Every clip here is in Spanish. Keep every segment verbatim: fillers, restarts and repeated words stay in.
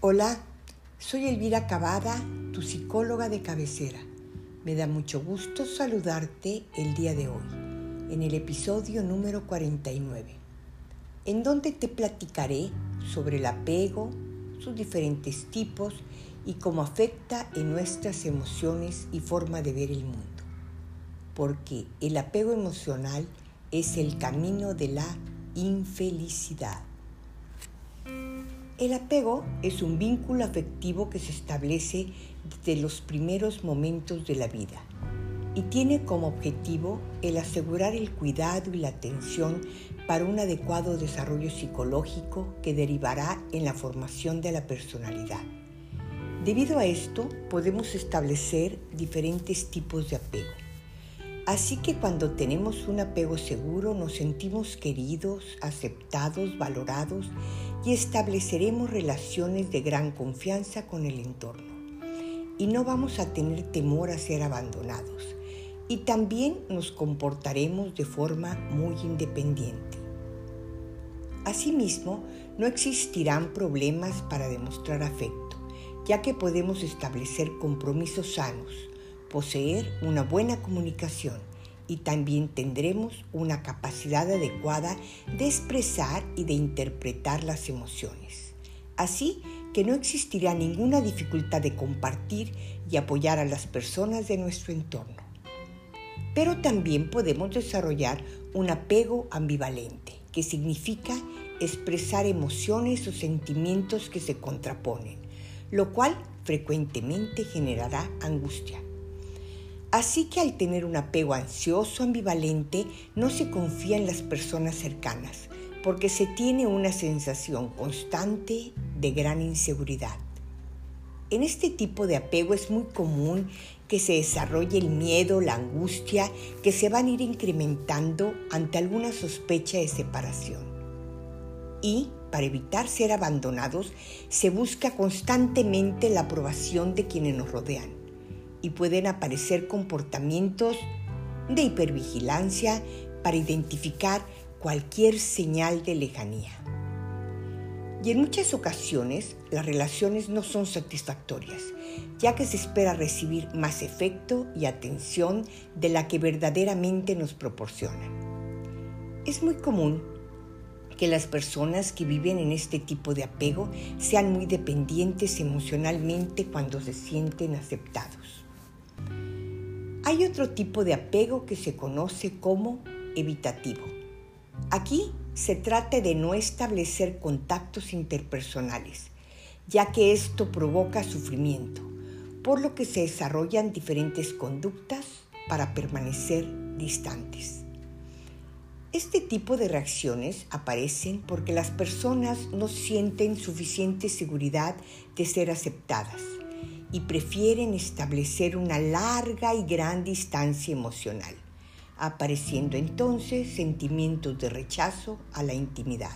Hola, soy Elvira Cavada, tu psicóloga de cabecera. Me da mucho gusto saludarte el día de hoy, en el episodio número cuarenta y nueve, en donde te platicaré sobre el apego, sus diferentes tipos y cómo afecta en nuestras emociones y forma de ver el mundo. Porque el apego emocional es el camino de la infelicidad. El apego es un vínculo afectivo que se establece desde los primeros momentos de la vida y tiene como objetivo el asegurar el cuidado y la atención para un adecuado desarrollo psicológico que derivará en la formación de la personalidad. Debido a esto, podemos establecer diferentes tipos de apego. Así que cuando tenemos un apego seguro, nos sentimos queridos, aceptados, valorados y estableceremos relaciones de gran confianza con el entorno. Y no vamos a tener temor a ser abandonados. Y también nos comportaremos de forma muy independiente. Asimismo, no existirán problemas para demostrar afecto, ya que podemos establecer compromisos sanos, poseer una buena comunicación y también tendremos una capacidad adecuada de expresar y de interpretar las emociones. Así que no existirá ninguna dificultad de compartir y apoyar a las personas de nuestro entorno. Pero también podemos desarrollar un apego ambivalente, que significa expresar emociones o sentimientos que se contraponen, lo cual frecuentemente generará angustia. Así que al tener un apego ansioso ambivalente, no se confía en las personas cercanas, porque se tiene una sensación constante de gran inseguridad. En este tipo de apego es muy común que se desarrolle el miedo, la angustia, que se van a ir incrementando ante alguna sospecha de separación. Y, para evitar ser abandonados, se busca constantemente la aprobación de quienes nos rodean. Y pueden aparecer comportamientos de hipervigilancia para identificar cualquier señal de lejanía. Y en muchas ocasiones las relaciones no son satisfactorias, ya que se espera recibir más afecto y atención de la que verdaderamente nos proporcionan. Es muy común que las personas que viven en este tipo de apego sean muy dependientes emocionalmente cuando se sienten aceptados. Hay otro tipo de apego que se conoce como evitativo. Aquí se trata de no establecer contactos interpersonales, ya que esto provoca sufrimiento, por lo que se desarrollan diferentes conductas para permanecer distantes. Este tipo de reacciones aparecen porque las personas no sienten suficiente seguridad de ser aceptadas y prefieren establecer una larga y gran distancia emocional, apareciendo entonces sentimientos de rechazo a la intimidad.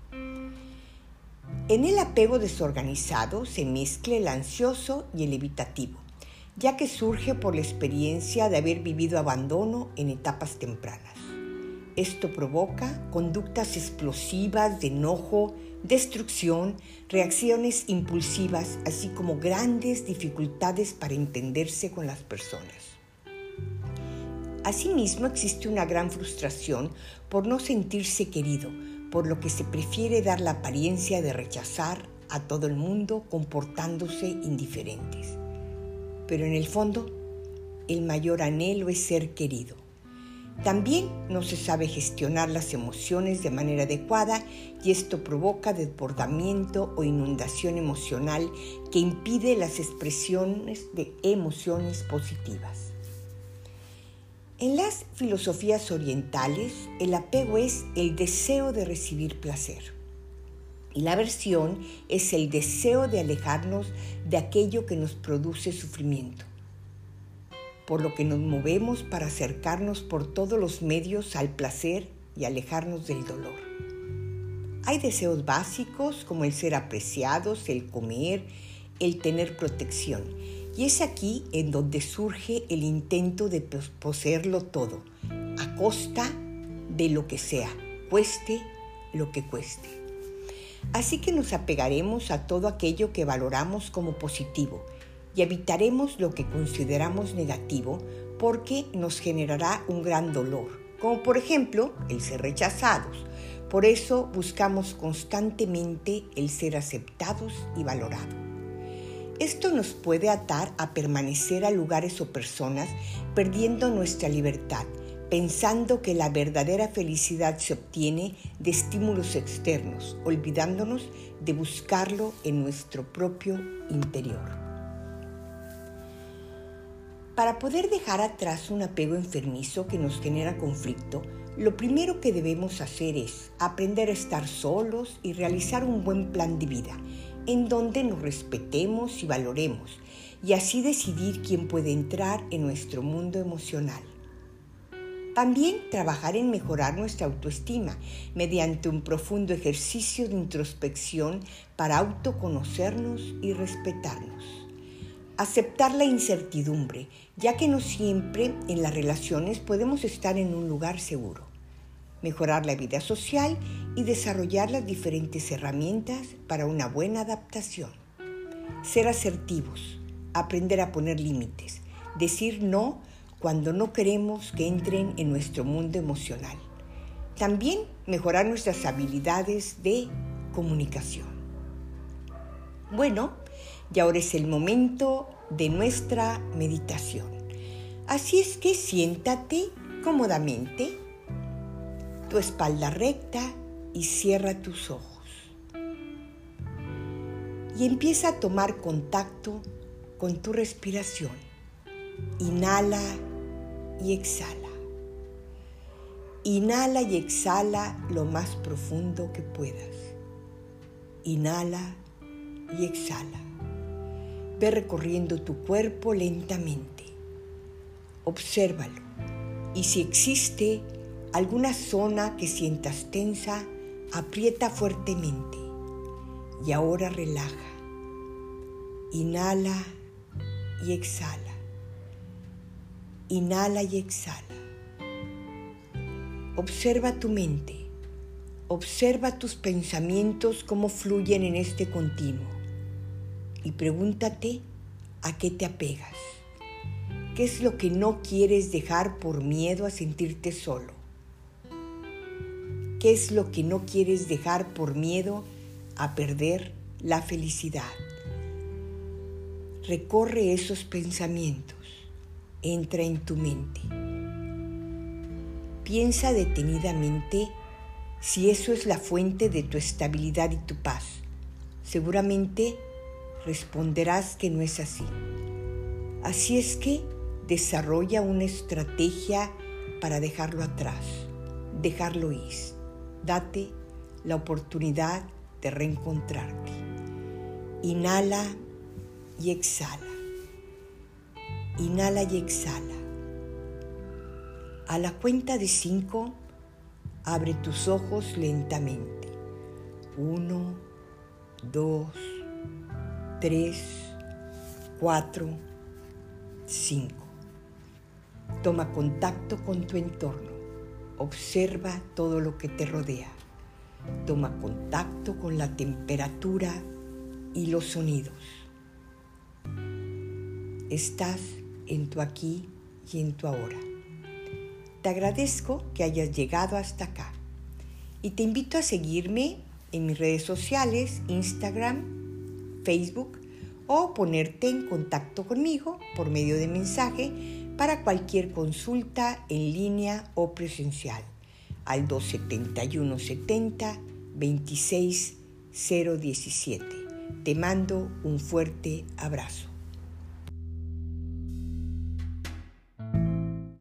En el apego desorganizado se mezcla el ansioso y el evitativo, ya que surge por la experiencia de haber vivido abandono en etapas tempranas. Esto provoca conductas explosivas de enojo, destrucción, reacciones impulsivas, así como grandes dificultades para entenderse con las personas. Asimismo, existe una gran frustración por no sentirse querido, por lo que se prefiere dar la apariencia de rechazar a todo el mundo comportándose indiferentes. Pero en el fondo, el mayor anhelo es ser querido. También no se sabe gestionar las emociones de manera adecuada y esto provoca desbordamiento o inundación emocional que impide las expresiones de emociones positivas. En las filosofías orientales, el apego es el deseo de recibir placer y la aversión es el deseo de alejarnos de aquello que nos produce sufrimiento, por lo que nos movemos para acercarnos por todos los medios al placer y alejarnos del dolor. Hay deseos básicos como el ser apreciados, el comer, el tener protección. Y es aquí en donde surge el intento de poseerlo todo, a costa de lo que sea, cueste lo que cueste. Así que nos apegaremos a todo aquello que valoramos como positivo y evitaremos lo que consideramos negativo porque nos generará un gran dolor, como por ejemplo el ser rechazados. Por eso buscamos constantemente el ser aceptados y valorados. Esto nos puede atar a permanecer a lugares o personas perdiendo nuestra libertad, pensando que la verdadera felicidad se obtiene de estímulos externos, olvidándonos de buscarlo en nuestro propio interior. Para poder dejar atrás un apego enfermizo que nos genera conflicto, lo primero que debemos hacer es aprender a estar solos y realizar un buen plan de vida, en donde nos respetemos y valoremos, y así decidir quién puede entrar en nuestro mundo emocional. También trabajar en mejorar nuestra autoestima mediante un profundo ejercicio de introspección para autoconocernos y respetarnos. Aceptar la incertidumbre, ya que no siempre en las relaciones podemos estar en un lugar seguro. Mejorar la vida social y desarrollar las diferentes herramientas para una buena adaptación. Ser asertivos, aprender a poner límites, decir no cuando no queremos que entren en nuestro mundo emocional. También mejorar nuestras habilidades de comunicación. Bueno, y ahora es el momento de nuestra meditación. Así es que siéntate cómodamente, tu espalda recta y cierra tus ojos. Y empieza a tomar contacto con tu respiración. Inhala y exhala. Inhala y exhala lo más profundo que puedas. Inhala y exhala. Ve recorriendo tu cuerpo lentamente. Obsérvalo. Y si existe alguna zona que sientas tensa, aprieta fuertemente. Y ahora relaja. Inhala y exhala. Inhala y exhala. Observa tu mente. Observa tus pensamientos cómo fluyen en este continuo. Y pregúntate a qué te apegas. ¿Qué es lo que no quieres dejar por miedo a sentirte solo? ¿Qué es lo que no quieres dejar por miedo a perder la felicidad? Recorre esos pensamientos. Entra en tu mente. Piensa detenidamente si eso es la fuente de tu estabilidad y tu paz. Seguramente responderás que no es así. Así es que desarrolla una estrategia para dejarlo atrás, dejarlo ir. Date la oportunidad de reencontrarte. Inhala y exhala. Inhala y exhala. A la cuenta de cinco, abre tus ojos lentamente. Uno, dos, tres, cuatro, cinco. Toma contacto con tu entorno. Observa todo lo que te rodea. Toma contacto con la temperatura y los sonidos. Estás en tu aquí y en tu ahora. Te agradezco que hayas llegado hasta acá y te invito a seguirme en mis redes sociales, Instagram, Facebook, o ponerte en contacto conmigo por medio de mensaje para cualquier consulta en línea o presencial al dos setenta y uno setenta veintiséis cero diecisiete. Te mando un fuerte abrazo.